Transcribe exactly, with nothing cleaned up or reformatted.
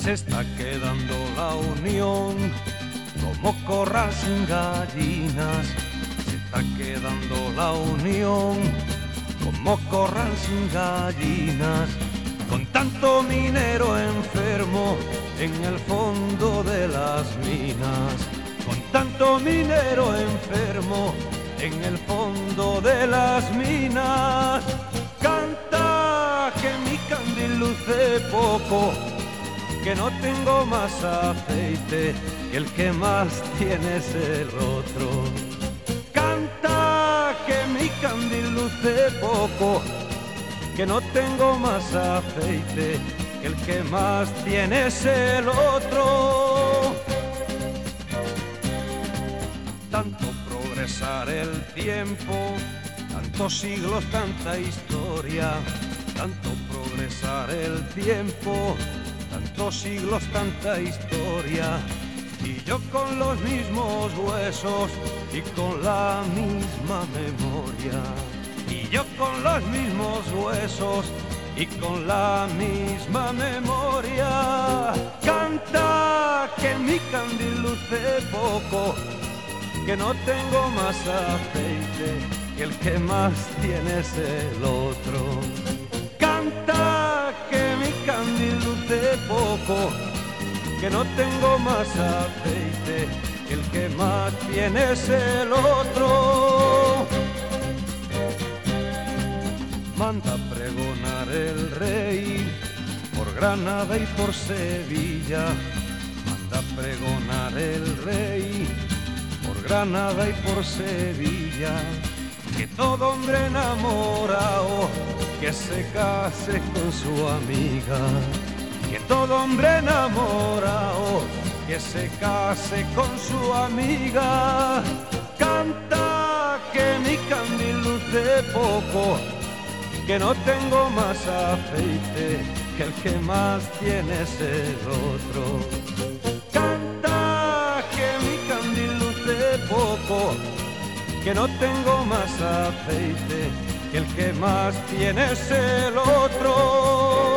Se está quedando la unión como corral sin gallinas. Se está quedando la unión como corral sin gallinas. Con tanto minero enfermo en el fondo de las minas. Con tanto minero enfermo en el fondo de las minas. Canta que mi candil luce poco, que no tengo más aceite, que el que más tiene es el otro. Canta que mi candil luce poco, que no tengo más aceite, que el que más tiene es el otro. Tanto progresar el tiempo, tantos siglos, tanta historia, tanto progresar el tiempo, tantos siglos, tanta historia, y yo con los mismos huesos y con la misma memoria. Y yo con los mismos huesos y con la misma memoria. Canta que mi candil luce poco, que no tengo más aceite, que el que más tiene es el otro. Canta que mi candil luce poco, que no tengo más aceite, que el que más tiene es el otro. Manda pregonar el rey por Granada y por Sevilla. Manda pregonar el rey por Granada y por Sevilla. Que todo hombre enamorado que se case con su amiga. Que todo hombre enamorado que se case con su amiga. Canta que mi candil luce poco, que no tengo más aceite, que el que más tiene es el otro. Canta que mi candil luce poco, que no tengo más aceite, que el que más tiene es el otro.